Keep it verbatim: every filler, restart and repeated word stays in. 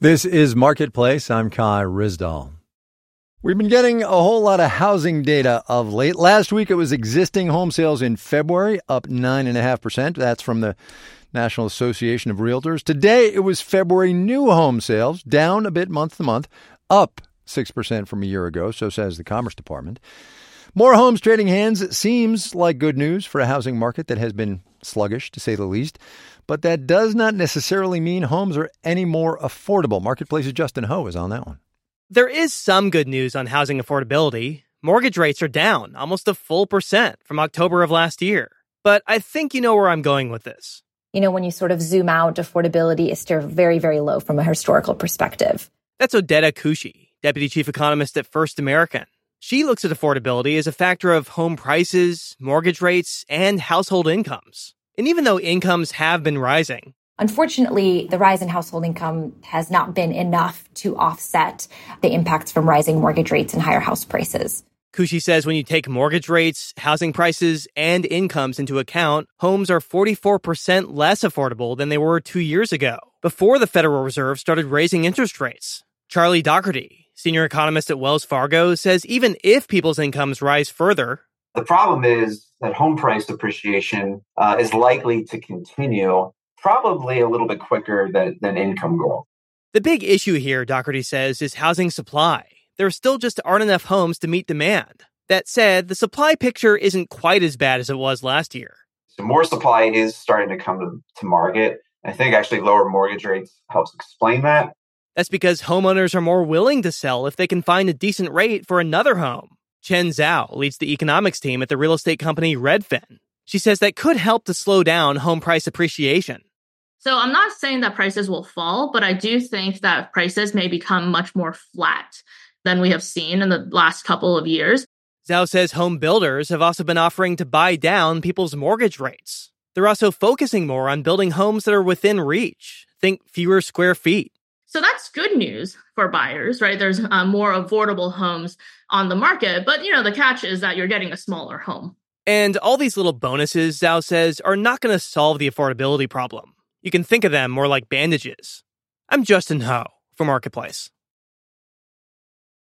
This is Marketplace. I'm Kai Ryssdal. We've been getting a whole lot of housing data of late. Last week, it was existing home sales in February, up nine point five percent. That's from the National Association of Realtors. Today, it was February new home sales, down a bit month to month, up six percent from a year ago, so says the Commerce Department. More homes trading hands seems like good news for a housing market that has been sluggish, to say the least. But that does not necessarily mean homes are any more affordable. Marketplace's Justin Ho is on that one. There is some good news on housing affordability. Mortgage rates are down almost a full percent from October of last year. But I think you know where I'm going with this. You know, when you sort of zoom out, affordability is still very, very low from a historical perspective. That's Odeta Kushi, Deputy Chief Economist at First American. She looks at affordability as a factor of home prices, mortgage rates, and household incomes. And even though incomes have been rising, unfortunately, the rise in household income has not been enough to offset the impacts from rising mortgage rates and higher house prices. Kushi says when you take mortgage rates, housing prices, and incomes into account, homes are forty-four percent less affordable than they were two years ago, before the Federal Reserve started raising interest rates. Charlie Doherty, senior economist at Wells Fargo, says even if people's incomes rise further, the problem is that home price appreciation uh, is likely to continue probably a little bit quicker than, than income growth. The big issue here, Doherty says, is housing supply. There still just aren't enough homes to meet demand. That said, the supply picture isn't quite as bad as it was last year. So more supply is starting to come to, to market. I think actually lower mortgage rates helps explain that. That's because homeowners are more willing to sell if they can find a decent rate for another home. Chen Zhao leads the economics team at the real estate company Redfin. She says that could help to slow down home price appreciation. So I'm not saying that prices will fall, but I do think that prices may become much more flat than we have seen in the last couple of years. Zhao says home builders have also been offering to buy down people's mortgage rates. They're also focusing more on building homes that are within reach. Think fewer square feet. So that's good news for buyers, right? There's uh, more affordable homes on the market. But, you know, the catch is that you're getting a smaller home. And all these little bonuses, Zhao says, are not going to solve the affordability problem. You can think of them more like bandages. I'm Justin Ho for Marketplace.